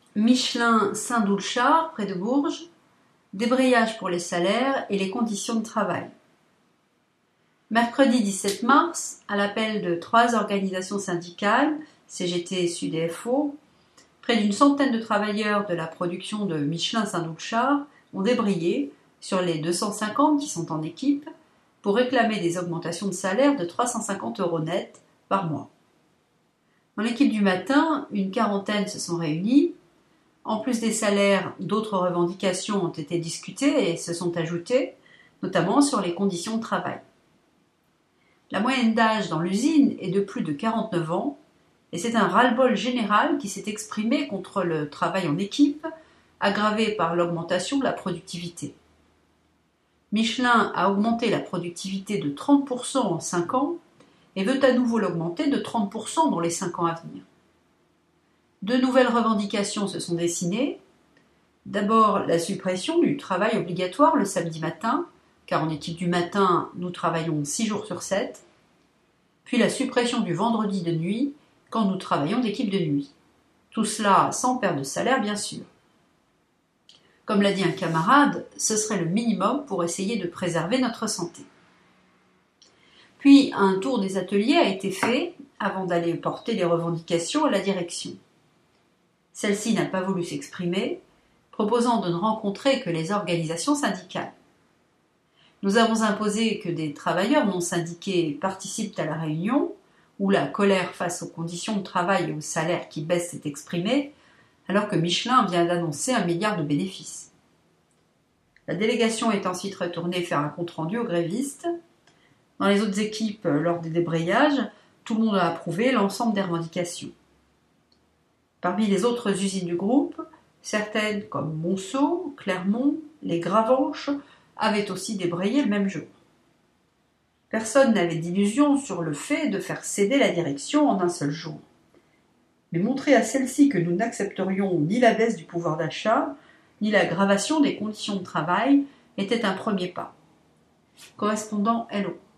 Michelin Saint-Doulchard, près de Bourges, débrayage pour les salaires et les conditions de travail. Mercredi 17 mars, à l'appel de 3 organisations syndicales, CGT, SUD et FO, près d'une centaine de travailleurs de la production de Michelin Saint-Doulchard ont débrayé, sur les 250 qui sont en équipe, pour réclamer des augmentations de salaire de 350 € net par mois. Dans l'équipe du matin, une quarantaine se sont réunis. En plus des salaires, d'autres revendications ont été discutées et se sont ajoutées, notamment sur les conditions de travail. La moyenne d'âge dans l'usine est de plus de 49 ans et c'est un ras-le-bol général qui s'est exprimé contre le travail en équipe, aggravé par l'augmentation de la productivité. Michelin a augmenté la productivité de 30% en 5 ans et veut à nouveau l'augmenter de 30% dans les 5 ans à venir. 2 nouvelles revendications se sont dessinées. D'abord, la suppression du travail obligatoire le samedi matin, car en équipe du matin, nous travaillons 6 jours sur 7. Puis la suppression du vendredi de nuit, quand nous travaillons d'équipe de nuit. Tout cela sans perte de salaire, bien sûr. Comme l'a dit un camarade, ce serait le minimum pour essayer de préserver notre santé. Puis un tour des ateliers a été fait avant d'aller porter les revendications à la direction. Celle-ci n'a pas voulu s'exprimer, proposant de ne rencontrer que les organisations syndicales. Nous avons imposé que des travailleurs non syndiqués participent à la réunion, où la colère face aux conditions de travail et aux salaires qui baissent s'est exprimée, alors que Michelin vient d'annoncer 1 milliard de bénéfices. La délégation est ensuite retournée faire un compte-rendu aux grévistes. Dans les autres équipes, lors des débrayages, tout le monde a approuvé l'ensemble des revendications. Parmi les autres usines du groupe, certaines comme Monceau, Clermont, les Gravenches avaient aussi débrayé le même jour. Personne n'avait d'illusion sur le fait de faire céder la direction en un seul jour. Mais montrer à celle-ci que nous n'accepterions ni la baisse du pouvoir d'achat, ni l'aggravation des conditions de travail était un premier pas. Correspondant Hello.